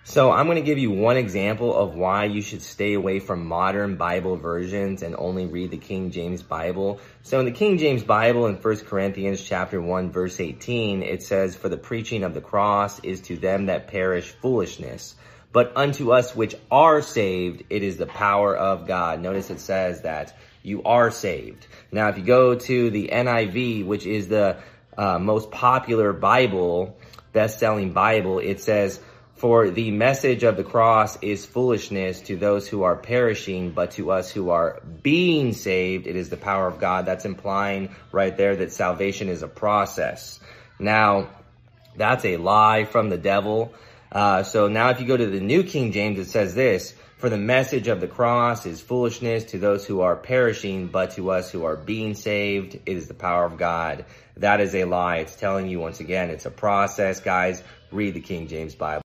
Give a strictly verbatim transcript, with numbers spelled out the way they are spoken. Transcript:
So I'm going to give you one example of why you should stay away from modern Bible versions and only read the King James Bible. So in the King James Bible in First Corinthians chapter one verse eighteen, it says, "For the preaching of the cross is to them that perish foolishness, but unto us which are saved, it is the power of God." Notice it says that you are saved. Now, if you go to the N I V, which is the uh, most popular Bible, best-selling Bible, it says, "For the message of the cross is foolishness to those who are perishing, but to us who are being saved, it is the power of God." That's implying right there that salvation is a process. Now, that's a lie from the devil. Uh, so now if you go to the New King James, it says this: "For the message of the cross is foolishness to those who are perishing, but to us who are being saved, it is the power of God." That is a lie. It's telling you once again, it's a process, guys. Read the King James Bible.